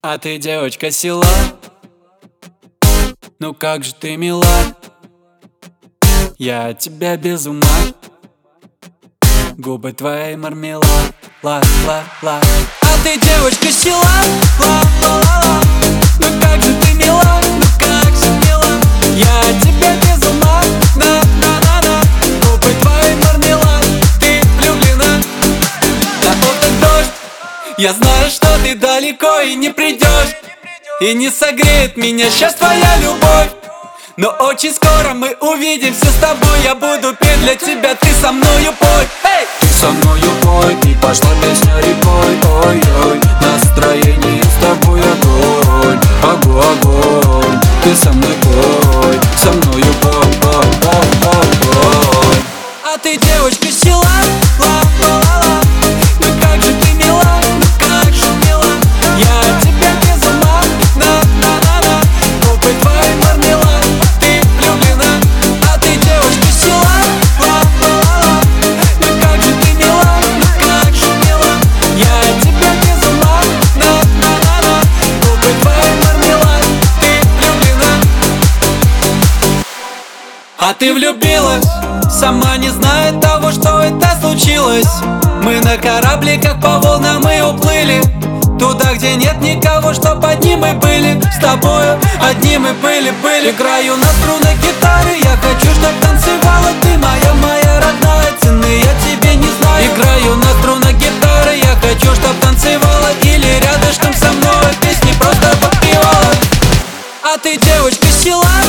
А ты девочка села, ну как же ты мила, я от тебя без ума. Губы твои мармелад, ла-ла-ла. А ты девочка села, ла-ла-ла-ла. Ну как же ты мила, ну как же мила, я от тебя без ума, на-на-на-на. Губы твои мармелад, ты влюблена. На утро дождь, я знаю, что ты далеко и не придешь, и не согреет меня сейчас твоя любовь. Но очень скоро мы увидимся с тобой. Я буду петь для тебя, ты со мною пой. Эй! Со мною пой, и пошла песня рекой. Ой-ой, настроение с тобой огонь. Огонь, ты со мной пой, со мною пой, пой. А ты девочка села, ла-ла-ла-ла. Ну как же ты мила, ну как же мила, я от тебя без ума, на-на-на-на. Губы твои мармелад, ты влюблена. А ты девочка села, ла-ла-ла-ла. Ну как же ты мила, ну как же мила, я от тебя без ума, на-на-на-на. Губы твои мармелад, ты влюблена. А ты влюбилась, сама не зная того, что это случилось. Мы на корабликах по волнам и уплыли туда, где нет никого, чтоб одни мы были. С тобою одни мы были. Играю на струнах гитары, я хочу, чтоб танцевала ты, моя родная. Цены я тебе не знаю. Играю на струнах гитары, я хочу, чтоб танцевала или рядышком со мной песни просто подпевала. А ты девочка села,